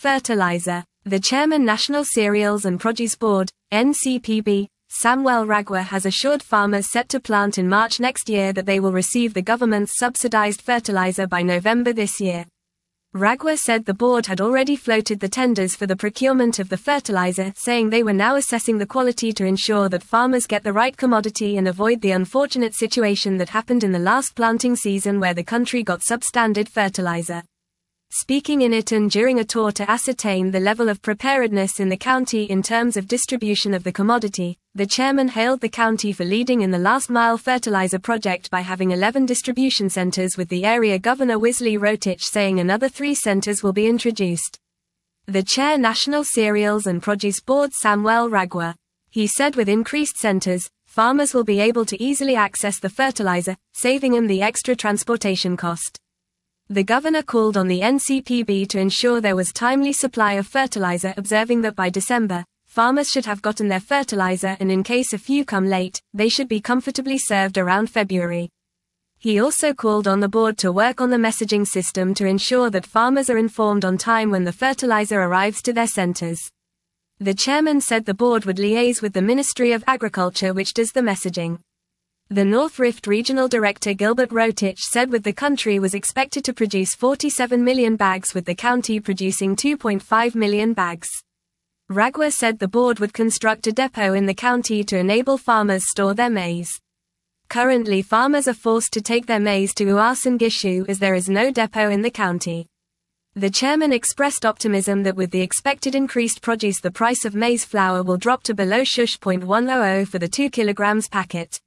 Fertilizer. The Chairman National Cereals and Produce Board, NCPB, Samuel Ragwa has assured farmers set to plant in March next year that they will receive the government's subsidized fertilizer by November this year. Ragwa said the board had already floated the tenders for the procurement of the fertilizer, saying they were now assessing the quality to ensure that farmers get the right commodity and avoid the unfortunate situation that happened in the last planting season where the country got substandard fertilizer. Speaking in Eton during a tour to ascertain the level of preparedness in the county in terms of distribution of the commodity, the chairman hailed the county for leading in the last-mile fertilizer project by having 11 distribution centers, with the area governor Wesley Rotich saying another 3 centers will be introduced. The chair National Cereals and Produce Board Samuel Ragwa. He said with increased centers, farmers will be able to easily access the fertilizer, saving them the extra transportation cost. The governor called on the NCPB to ensure there was timely supply of fertilizer, observing that by December, farmers should have gotten their fertilizer, and in case a few come late, they should be comfortably served around February. He also called on the board to work on the messaging system to ensure that farmers are informed on time when the fertilizer arrives to their centers. The chairman said the board would liaise with the Ministry of Agriculture, which does the messaging. The North Rift Regional Director Gilbert Rotich said with the country was expected to produce 47 million bags, with the county producing 2.5 million bags. Ragwa said the board would construct a depot in the county to enable farmers store their maize. Currently farmers are forced to take their maize to Uasin Gishu as there is no depot in the county. The chairman expressed optimism that with the expected increased produce the price of maize flour will drop to below Shush.100 for the 2 kilograms packet.